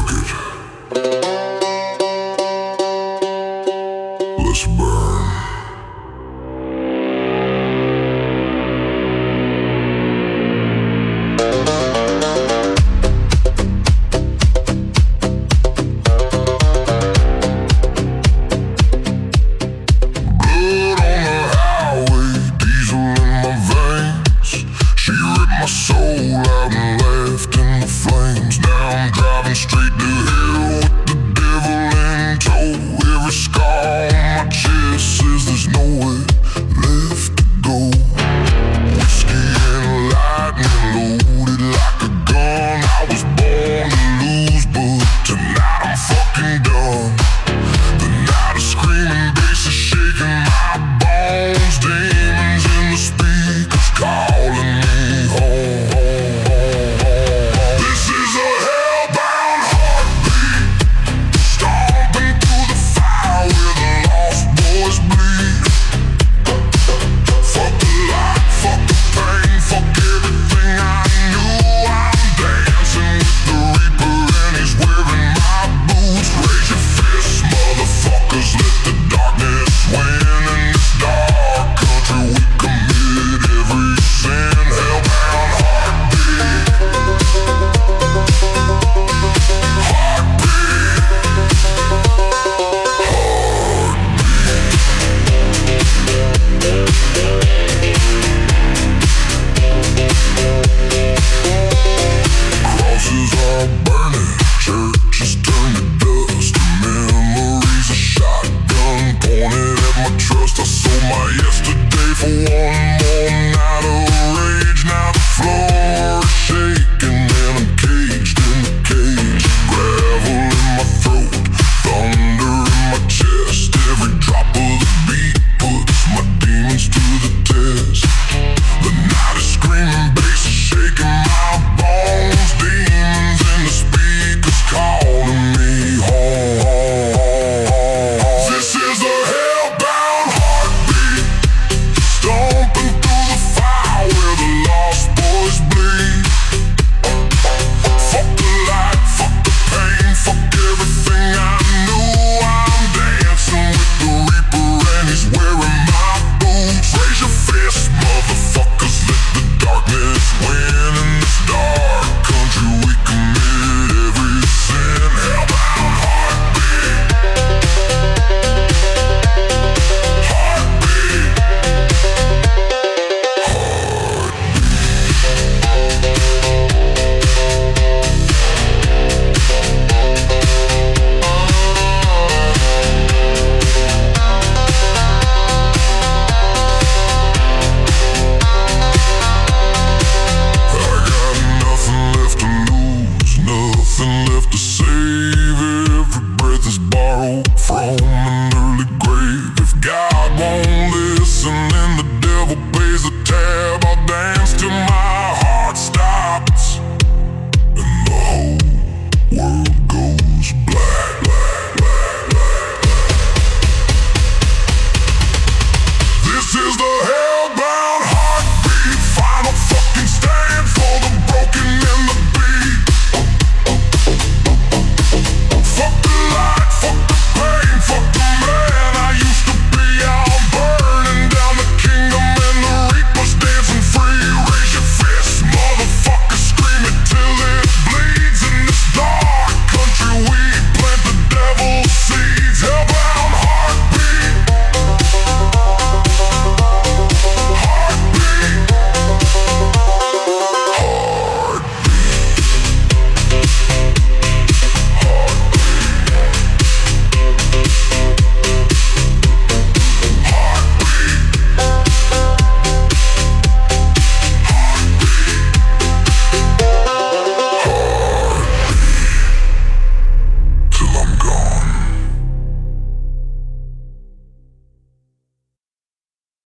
fuck it. Let's burn. My soul out and left in the flames. Now I'm driving straight to hell with the devil in tow. Every scar on my chest says there's nowhere left to go. Whiskey and lightning loaded like a gun. I was born to lose, but tonight I'm fucking done. The night of screaming bass is shaking my bones. Demons in the speakers calling me home. Nothing left to save, every breath is borrowed from